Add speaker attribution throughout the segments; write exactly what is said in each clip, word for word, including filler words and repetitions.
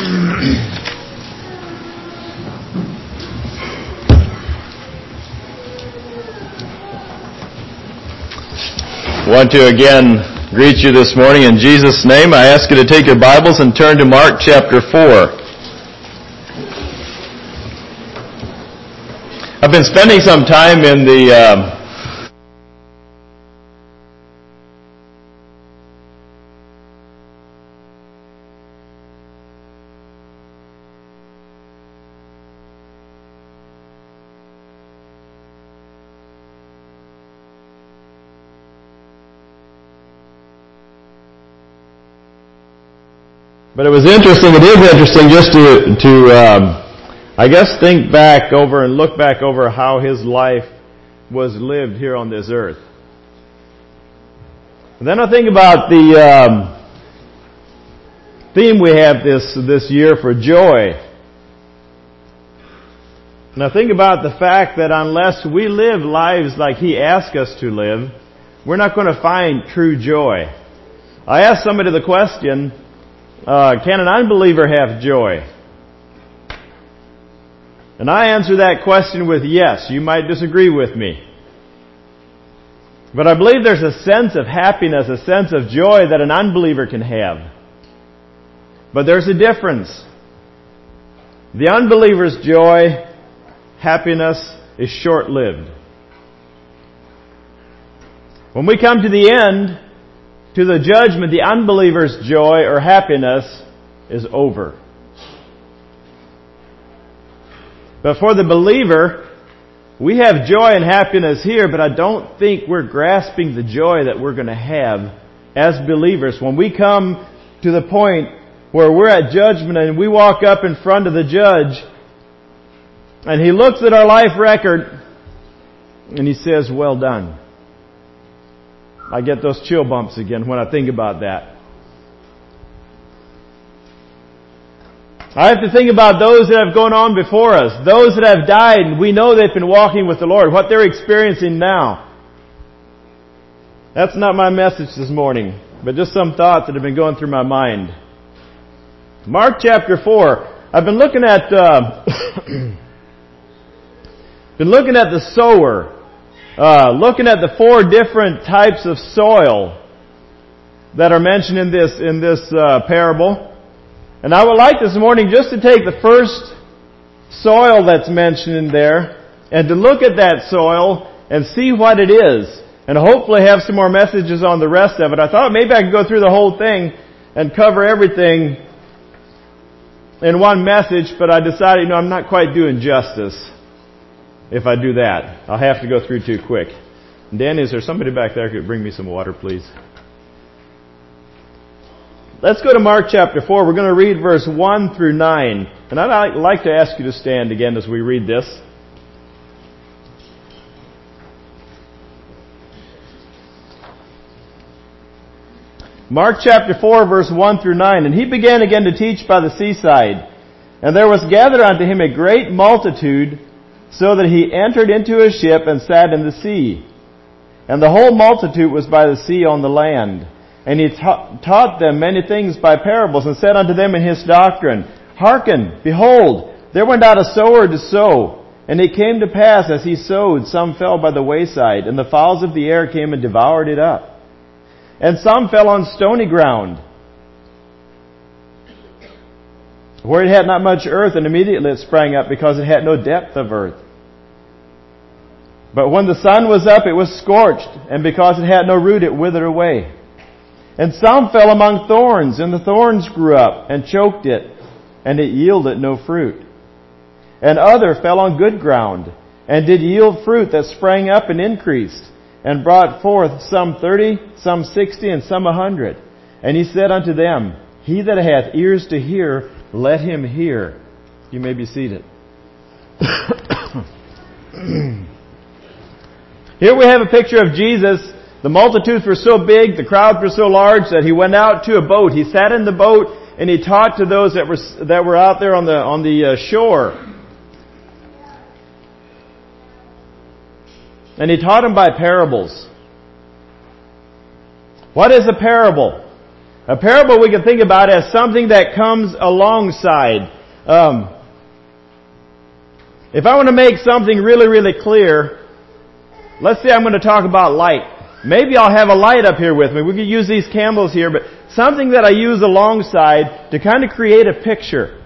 Speaker 1: I want to again greet you this morning in Jesus' name. I ask you to take your Bibles and turn to Mark chapter four. I've been spending some time in the um, But it was interesting, it is interesting just to, to um, I guess, think back over and look back over how his life was lived here on this earth. And then I think about the um, theme we have this, this year for joy. And I think about the fact that unless we live lives like he asked us to live, we're not going to find true joy. I asked somebody the question, Uh, can an unbeliever have joy? And I answer that question with yes. You might disagree with me. But I believe there's a sense of happiness, a sense of joy that an unbeliever can have. But there's a difference. The unbeliever's joy, happiness, is short-lived. When we come to the end, to the judgment, the unbeliever's joy or happiness is over. But for the believer, we have joy and happiness here, but I don't think we're grasping the joy that we're going to have as believers when we come to the point where we're at judgment and we walk up in front of the judge and he looks at our life record and he says, "Well done." I get those chill bumps again when I think about that. I have to think about those that have gone on before us, those that have died, and we know they've been walking with the Lord, what they're experiencing now. That's not my message this morning, but just some thoughts that have been going through my mind. Mark chapter four. I've been looking at uh, been looking at the sower. Uh, looking at the four different types of soil that are mentioned in this in this uh, parable, and I would like this morning just to take the first soil that's mentioned in there and to look at that soil and see what it is, and hopefully have some more messages on the rest of it. I thought maybe I could go through the whole thing and cover everything in one message, but I decided, you know, I'm not quite doing justice. If I do that, I'll have to go through too quick. Dan, is there somebody back there who could bring me some water, please? Let's go to Mark chapter four. We're going to read verse one through nine. And I'd like to ask you to stand again as we read this. Mark chapter four, verse one through nine. And he began again to teach by the seaside. And there was gathered unto him a great multitude, so that he entered into a ship and sat in the sea. And the whole multitude was by the sea on the land. And he ta- taught them many things by parables, and said unto them in his doctrine, Hearken, behold, there went out a sower to sow. And it came to pass, as he sowed, some fell by the wayside, and the fowls of the air came and devoured it up. And some fell on stony ground, where it had not much earth, and immediately it sprang up, because it had no depth of earth. But when the sun was up, it was scorched, and because it had no root, it withered away. And some fell among thorns, and the thorns grew up, and choked it, and it yielded no fruit. And other fell on good ground, and did yield fruit that sprang up and increased, and brought forth some thirty, some sixty, and some a hundred. And he said unto them, He that hath ears to hear, let him hear. You may be seated. Here we have a picture of Jesus. The multitudes were so big, the crowds were so large that he went out to a boat. He sat in the boat and he taught to those that were that were out there on the on the uh, shore. And he taught them by parables. What is a parable? A parable we can think about as something that comes alongside. Um, if I want to make something really, really clear, let's say I'm going to talk about light. Maybe I'll have a light up here with me. We could use these candles here, but something that I use alongside to kind of create a picture.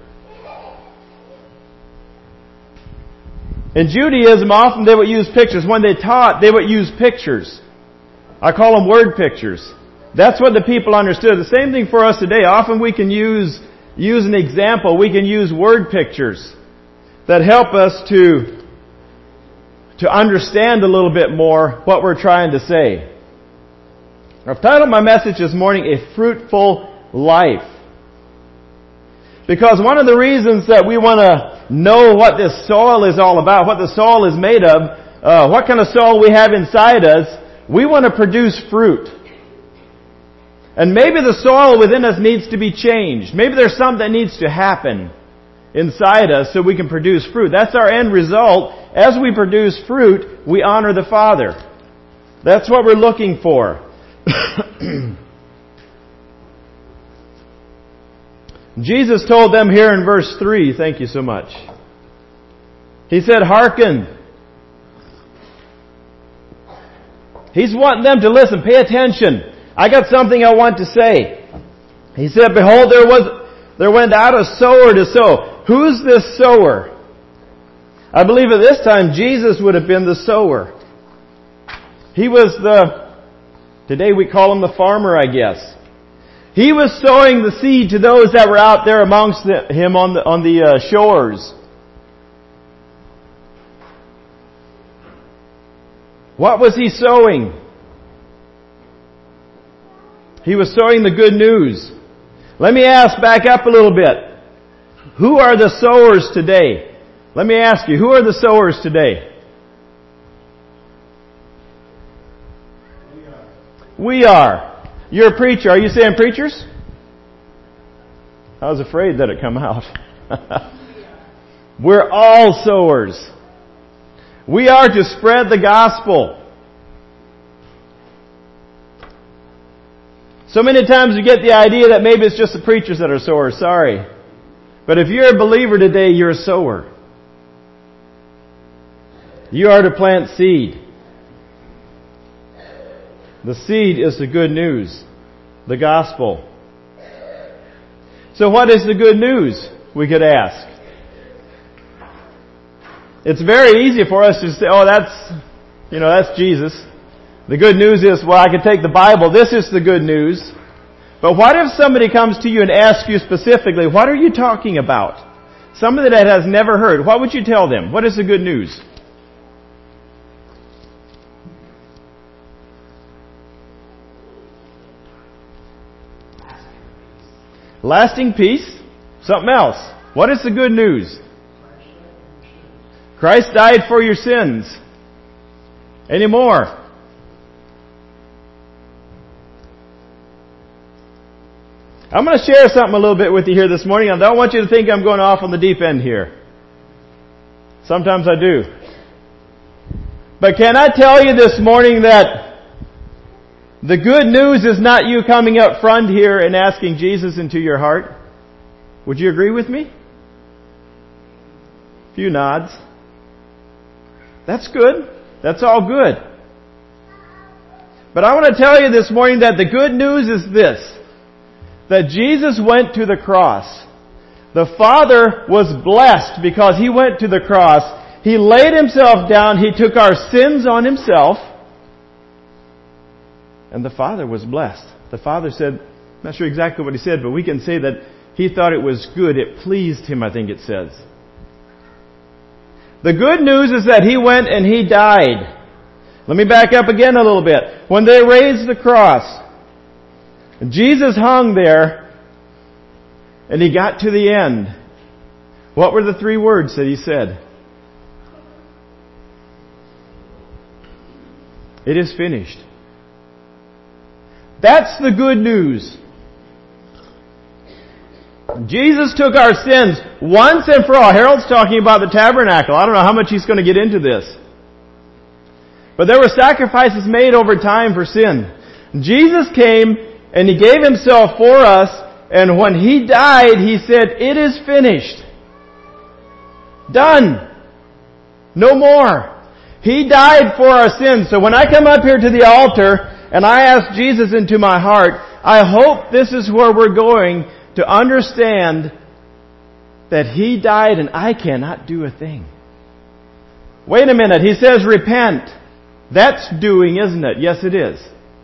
Speaker 1: In Judaism, often they would use pictures. When they taught, they would use pictures. I call them word pictures. That's what the people understood. The same thing for us today. Often we can use, use an example. We can use word pictures that help us to, to understand a little bit more what we're trying to say. I've titled my message this morning, A Fruitful Life. Because one of the reasons that we want to know what this soil is all about, what the soil is made of, uh, what kind of soil we have inside us, we want to produce fruit. And maybe the soil within us needs to be changed. Maybe there's something that needs to happen inside us so we can produce fruit. That's our end result. As we produce fruit, we honor the Father. That's what we're looking for. Jesus told them here in verse three, thank you so much. He said, hearken. He's wanting them to listen, pay attention. I got something I want to say. He said, behold, there was, there went out a sower to sow. Who's this sower? I believe at this time Jesus would have been the sower. He was the, today we call him the farmer, I guess. He was sowing the seed to those that were out there amongst the, him on the, on the uh, shores. What was he sowing? He was sowing the good news. Let me ask, back up a little bit. Who are the sowers today? Let me ask you, who are the sowers today? We are. We are. You're a preacher. Are you saying preachers? I was afraid that it'd come out. We're all sowers. We are to spread the gospel. So many times you get the idea that maybe it's just the preachers that are sowers. Sorry. But if you're a believer today, you're a sower. You are to plant seed. The seed is the good news. The gospel. So what is the good news? We could ask. It's very easy for us to say, oh, that's, you know, that's Jesus. The good news is, well, I can take the Bible. This is the good news. But what if somebody comes to you and asks you specifically, what are you talking about? Somebody that has never heard. What would you tell them? What is the good news? Lasting peace. Something else. What is the good news? Christ died for your sins. Any more? I'm going to share something a little bit with you here this morning. I don't want you to think I'm going off on the deep end here. Sometimes I do. But can I tell you this morning that the good news is not you coming up front here and asking Jesus into your heart? Would you agree with me? A few nods. That's good. That's all good. But I want to tell you this morning that the good news is this. That Jesus went to the cross. The Father was blessed because He went to the cross. He laid Himself down. He took our sins on Himself. And the Father was blessed. The Father said, I'm not sure exactly what He said, but we can say that He thought it was good. It pleased Him, I think it says. The good news is that He went and He died. Let me back up again a little bit. When they raised the cross, Jesus hung there, and He got to the end. What were the three words that He said? It is finished. That's the good news. Jesus took our sins once and for all. Harold's talking about the tabernacle. I don't know how much he's going to get into this. But there were sacrifices made over time for sin. Jesus came and He gave Himself for us, and when He died, He said, "It is finished." Done. No more. He died for our sins. So when I come up here to the altar and I ask Jesus into my heart, I hope this is where we're going to understand that He died and I cannot do a thing. Wait a minute. He says repent. That's doing, isn't it? Yes, it is.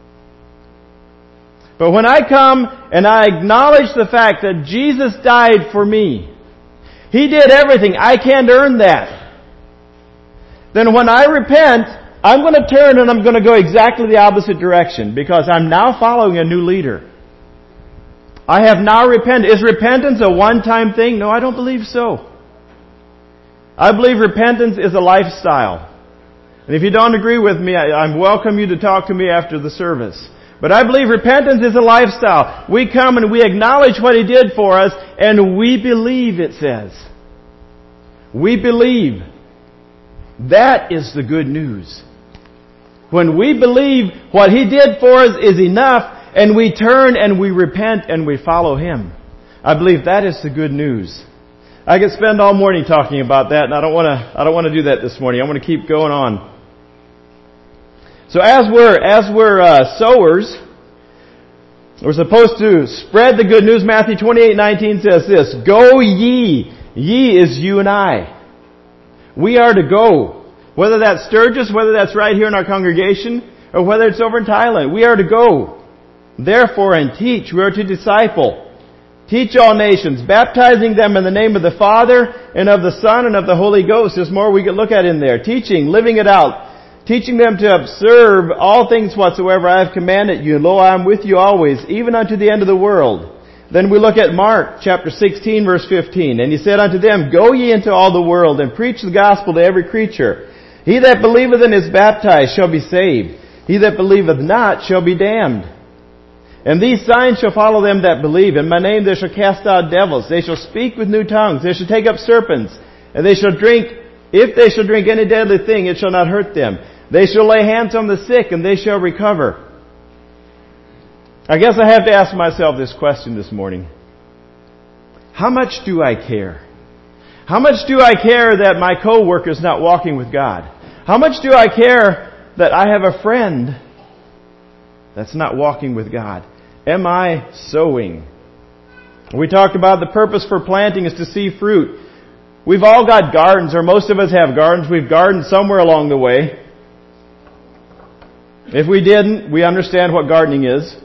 Speaker 1: But when I come and I acknowledge the fact that Jesus died for me, He did everything. I can't earn that. Then when I repent, I'm going to turn and I'm going to go exactly the opposite direction because I'm now following a new leader. I have now repented. Is repentance a one-time thing? No, I don't believe so. I believe repentance is a lifestyle. And if you don't agree with me, I, I welcome you to talk to me after the service. But I believe repentance is a lifestyle. We come and we acknowledge what He did for us, and we believe, it says. We believe. That is the good news. When we believe what He did for us is enough, and we turn and we repent and we follow Him, I believe that is the good news. I could spend all morning talking about that, and I don't want to. I don't want to do that this morning. I want to keep going on. So as we're as we're uh, sowers, we're supposed to spread the good news. Matthew twenty-eight nineteen says this: "Go ye." Ye is you and I. We are to go. Whether that's Sturgis, whether that's right here in our congregation, or whether it's over in Thailand, we are to go. Therefore, and teach. We are to disciple. Teach all nations, baptizing them in the name of the Father, and of the Son, and of the Holy Ghost. There's more we could look at in there. Teaching, living it out. Teaching them to observe all things whatsoever I have commanded you. And lo, I am with you always, even unto the end of the world. Then we look at Mark chapter sixteen verse fifteen. "And He said unto them, Go ye into all the world, and preach the gospel to every creature. He that believeth and is baptized shall be saved. He that believeth not shall be damned. And these signs shall follow them that believe. In my name they shall cast out devils. They shall speak with new tongues. They shall take up serpents. And they shall drink, if they shall drink any deadly thing, it shall not hurt them. They shall lay hands on the sick, and they shall recover." I guess I have to ask myself this question this morning. How much do I care? How much do I care that my co-worker is not walking with God? How much do I care that I have a friend that's not walking with God? Am I sowing? We talked about the purpose for planting is to see fruit. We've all got gardens, or most of us have gardens. We've gardened somewhere along the way. If we didn't, we understand what gardening is.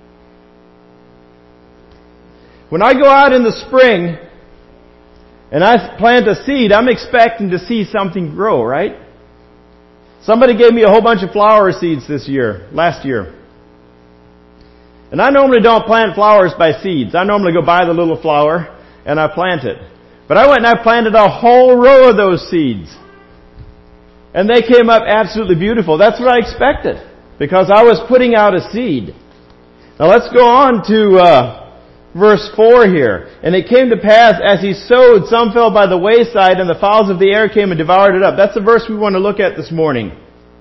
Speaker 1: When I go out in the spring and I plant a seed, I'm expecting to see something grow, right? Somebody gave me a whole bunch of flower seeds this year, last year. And I normally don't plant flowers by seeds. I normally go buy the little flower and I plant it. But I went and I planted a whole row of those seeds. And they came up absolutely beautiful. That's what I expected, because I was putting out a seed. Now let's go on to uh, verse four here. "And it came to pass, as he sowed, some fell by the wayside, and the fowls of the air came and devoured it up." That's the verse we want to look at this morning.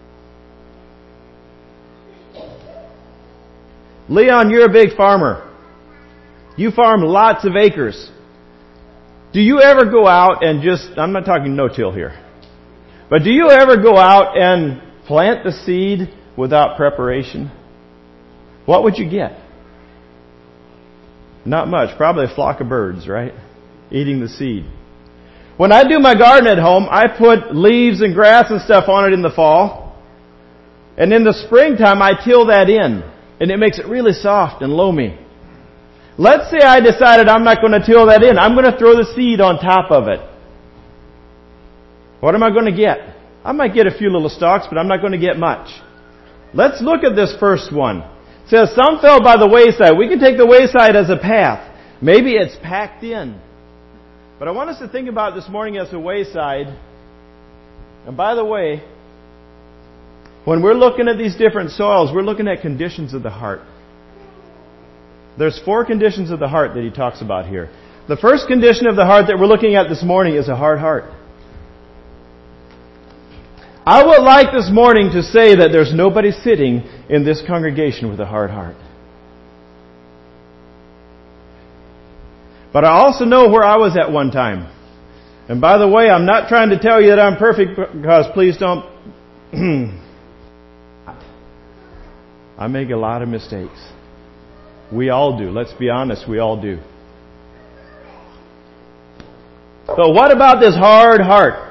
Speaker 1: Leon, you're a big farmer. You farm lots of acres. Do you ever go out and just, I'm not talking no-till here, but do you ever go out and plant the seed without preparation? What would you get? Not much. Probably a flock of birds, right? Eating the seed. When I do my garden at home, I put leaves and grass and stuff on it in the fall. And in the springtime, I till that in. And it makes it really soft and loamy. Let's say I decided I'm not going to till that in. I'm going to throw the seed on top of it. What am I going to get? I might get a few little stalks, but I'm not going to get much. Let's look at this first one. It says, "Some fell by the wayside." We can take the wayside as a path. Maybe it's packed in. But I want us to think about this morning as a wayside. And by the way, when we're looking at these different soils, we're looking at conditions of the heart. There's four conditions of the heart that he talks about here. The first condition of the heart that we're looking at this morning is a hard heart. I would like this morning to say that there's nobody sitting in this congregation with a hard heart. But I also know where I was at one time. And by the way, I'm not trying to tell you that I'm perfect, because please don't. I make a lot of mistakes. We all do. Let's be honest, we all do. So what about this hard heart?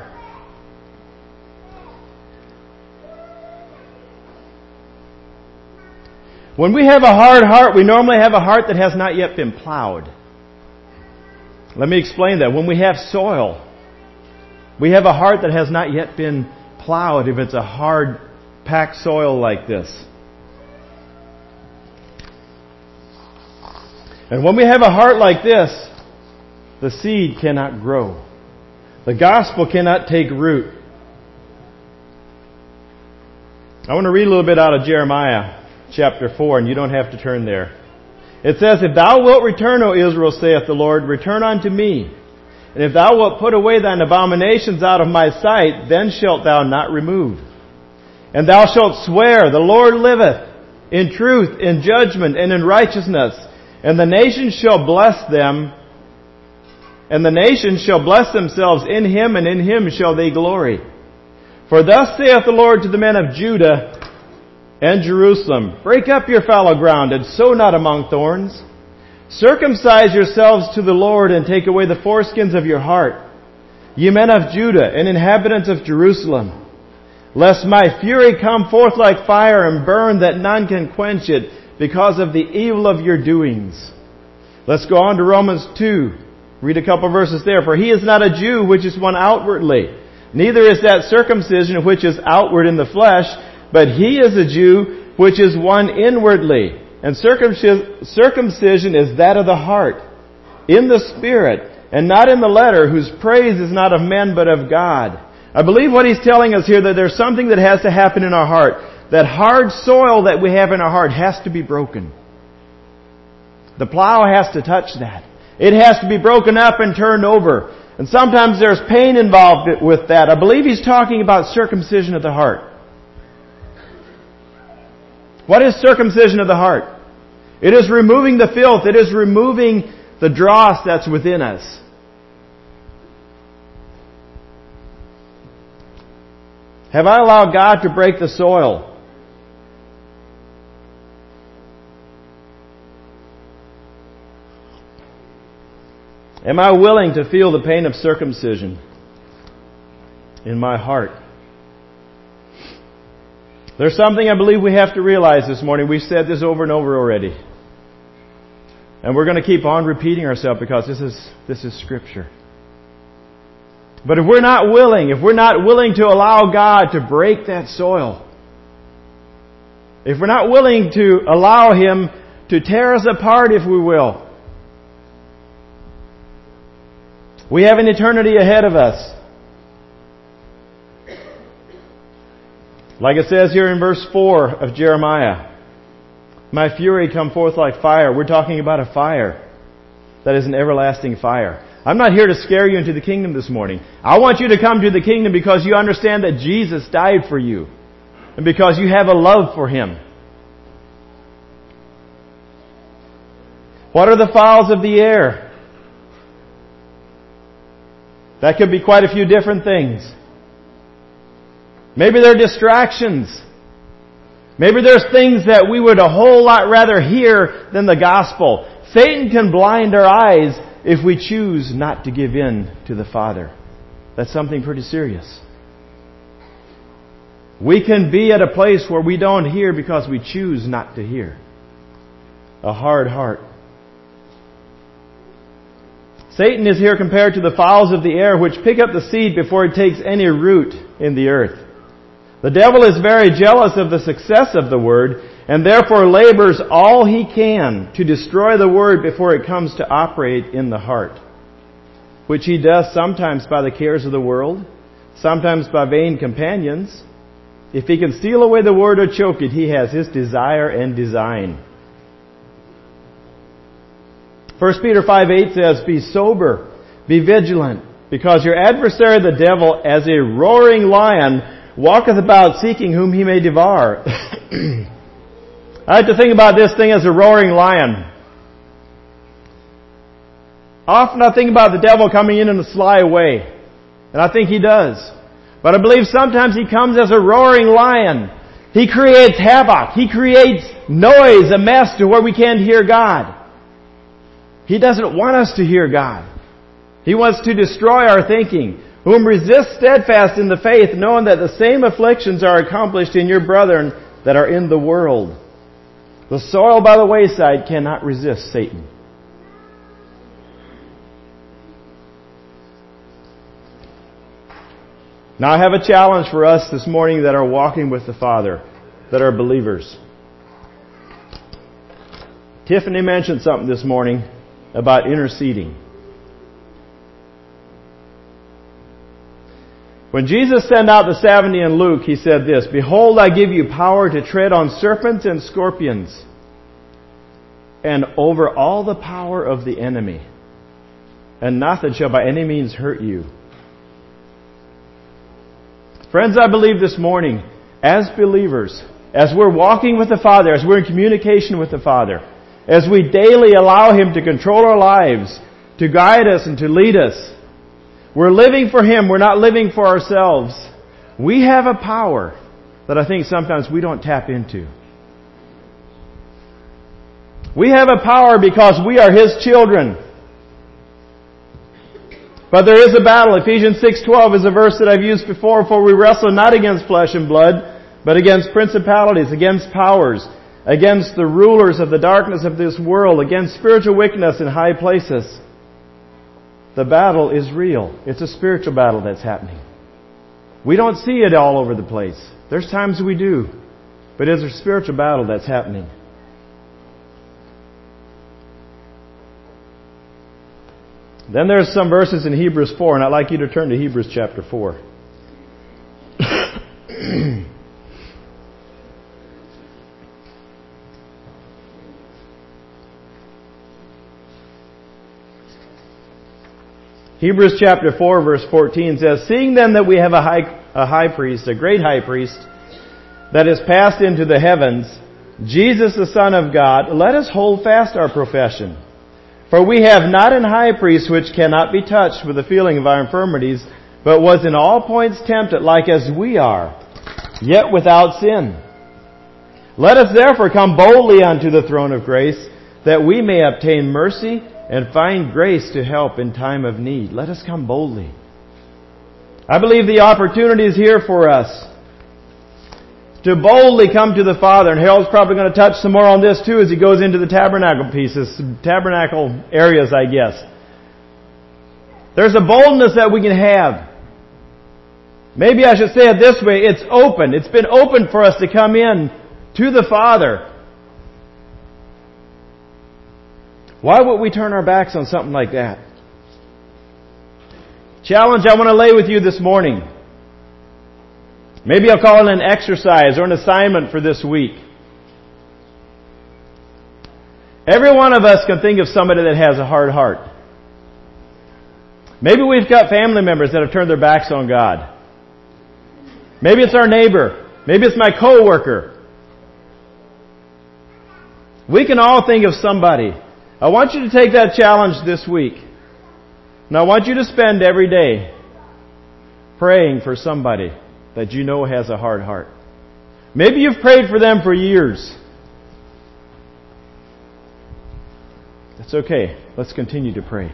Speaker 1: When we have a hard heart, we normally have a heart that has not yet been plowed. Let me explain that. When we have soil, we have a heart that has not yet been plowed if it's a hard, packed soil like this. And when we have a heart like this, the seed cannot grow. The gospel cannot take root. I want to read a little bit out of Jeremiah chapter four, and you don't have to turn there. It says, "If thou wilt return, O Israel, saith the Lord, return unto me. And if thou wilt put away thine abominations out of my sight, then shalt thou not remove. And thou shalt swear, the Lord liveth, in truth, in judgment, and in righteousness. And the nations shall bless them, and the nations shall bless themselves in him, and in him shall they glory. For thus saith the Lord to the men of Judah and Jerusalem, break up your fallow ground, and sow not among thorns. Circumcise yourselves to the Lord, and take away the foreskins of your heart, ye men of Judah and inhabitants of Jerusalem, lest my fury come forth like fire, and burn that none can quench it, because of the evil of your doings." Let's go on to Romans two. Read a couple verses there. "For he is not a Jew which is one outwardly, neither is that circumcision which is outward in the flesh, but he is a Jew which is one inwardly. And circumcision is that of the heart, in the spirit, and not in the letter, whose praise is not of men but of God." I believe what he's telling us here, that there's something that has to happen in our heart. That hard soil that we have in our heart has to be broken. The plow has to touch that. It has to be broken up and turned over. And sometimes there's pain involved with that. I believe he's talking about circumcision of the heart. What is circumcision of the heart? It is removing the filth. It is removing the dross that's within us. Have I allowed God to break the soil? Am I willing to feel the pain of circumcision in my heart? There's something I believe we have to realize this morning. We've said this over and over already. And we're going to keep on repeating ourselves, because this is, this is Scripture. But if we're not willing, if we're not willing to allow God to break that soil, if we're not willing to allow Him to tear us apart, if we will, we have an eternity ahead of us. Like it says here in verse four of Jeremiah, "My fury come forth like fire." We're talking about a fire that is an everlasting fire. I'm not here to scare you into the kingdom this morning. I want you to come to the kingdom because you understand that Jesus died for you, and because you have a love for Him. What are the fowls of the air? That could be quite a few different things. Maybe they're distractions. Maybe there's things that we would a whole lot rather hear than the gospel. Satan can blind our eyes if we choose not to give in to the Father. That's something pretty serious. We can be at a place where we don't hear because we choose not to hear. A hard heart. Satan is here compared to the fowls of the air, which pick up the seed before it takes any root in the earth. The devil is very jealous of the success of the Word, and therefore labors all he can to destroy the Word before it comes to operate in the heart, which he does sometimes by the cares of the world, sometimes by vain companions. If he can steal away the Word or choke it, he has his desire and design. First Peter five eight says, "Be sober, be vigilant, because your adversary the devil, as a roaring lion, walketh about seeking whom he may devour." I like to think about this thing as a roaring lion. Often I think about the devil coming in in a sly way. And I think he does. But I believe sometimes he comes as a roaring lion. He creates havoc. He creates noise, a mess to where we can't hear God. He doesn't want us to hear God. He wants to destroy our thinking. Whom resist steadfast in the faith, knowing that the same afflictions are accomplished in your brethren that are in the world. The soil by the wayside cannot resist Satan. Now I have a challenge for us this morning that are walking with the Father, that are believers. Tiffany mentioned something this morning about interceding. When Jesus sent out the seventy in Luke, He said this, Behold, I give you power to tread on serpents and scorpions, and over all the power of the enemy, and nothing shall by any means hurt you. Friends, I believe this morning, as believers, as we're walking with the Father, as we're in communication with the Father, as we daily allow Him to control our lives, to guide us and to lead us, we're living for Him. We're not living for ourselves. We have a power that I think sometimes we don't tap into. We have a power because we are His children. But there is a battle. Ephesians six twelve is a verse that I've used before. For we wrestle not against flesh and blood, but against principalities, against powers, against the rulers of the darkness of this world, against spiritual wickedness in high places. The battle is real. It's a spiritual battle that's happening. We don't see it all over the place. There's times we do. But it's a spiritual battle that's happening. Then there's some verses in Hebrews four, and I'd like you to turn to Hebrews chapter four. Hebrews chapter four verse fourteen says, Seeing then that we have a high, a high priest, a great high priest, that is passed into the heavens, Jesus the Son of God, let us hold fast our profession. For we have not an high priest which cannot be touched with the feeling of our infirmities, but was in all points tempted like as we are, yet without sin. Let us therefore come boldly unto the throne of grace, that we may obtain mercy and find grace to help in time of need. Let us come boldly. I believe the opportunity is here for us to boldly come to the Father. And Harold's probably going to touch some more on this too as he goes into the tabernacle pieces, tabernacle areas, I guess. There's a boldness that we can have. Maybe I should say it this way. It's open. It's been open for us to come in to the Father. Why would we turn our backs on something like that? Challenge I want to lay with you this morning. Maybe I'll call it an exercise or an assignment for this week. Every one of us can think of somebody that has a hard heart. Maybe we've got family members that have turned their backs on God. Maybe it's our neighbor. Maybe it's my coworker. We can all think of somebody. I want you to take that challenge this week. And I want you to spend every day praying for somebody that you know has a hard heart. Maybe you've prayed for them for years. That's okay. Let's continue to pray.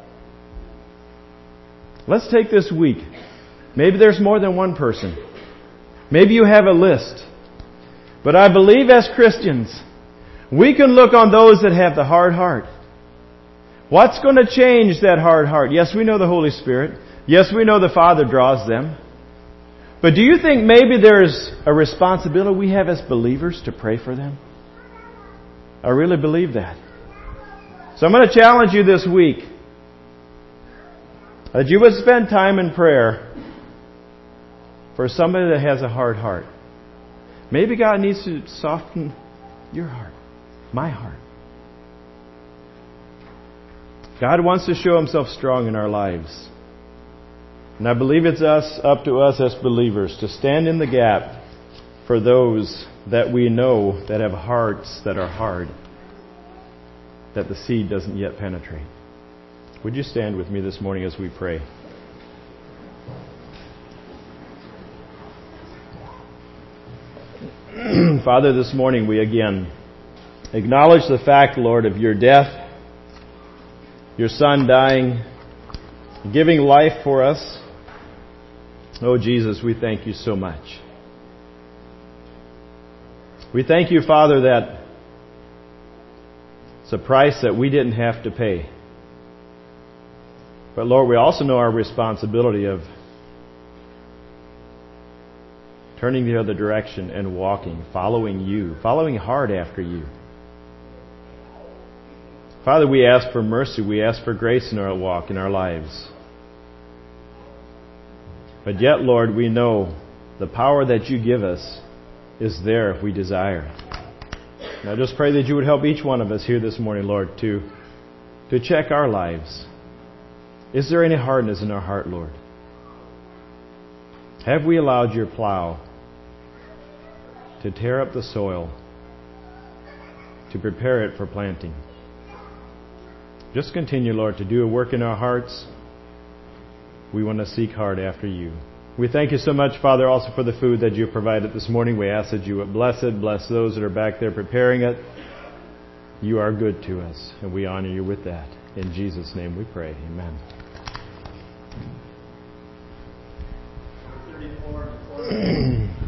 Speaker 1: Let's take this week. Maybe there's more than one person. Maybe you have a list. But I believe as Christians, we can look on those that have the hard heart. What's going to change that hard heart? Yes, we know the Holy Spirit. Yes, we know the Father draws them. But do you think maybe there's a responsibility we have as believers to pray for them? I really believe that. So I'm going to challenge you this week that you would spend time in prayer for somebody that has a hard heart. Maybe God needs to soften your heart, my heart. God wants to show Himself strong in our lives. And I believe it's us, up to us as believers, to stand in the gap for those that we know that have hearts that are hard, that the seed doesn't yet penetrate. Would you stand with me this morning as we pray? Father, this morning we again acknowledge the fact, Lord, of your death, your Son dying, giving life for us. Oh, Jesus, we thank you so much. We thank you, Father, that it's a price that we didn't have to pay. But Lord, we also know our responsibility of turning the other direction and walking, following you, following hard after you. Father, we ask for mercy. We ask for grace in our walk, in our lives. But yet, Lord, we know the power that you give us is there if we desire. And I just pray that you would help each one of us here this morning, Lord, to, to check our lives. Is there any hardness in our heart, Lord? Have we allowed your plow to tear up the soil, to prepare it for planting? Just continue, Lord, to do a work in our hearts. We want to seek hard after you. We thank you so much, Father, also for the food that you provided this morning. We ask that you would bless it, bless those that are back there preparing it. You are good to us, and we honor you with that. In Jesus' name we pray. Amen.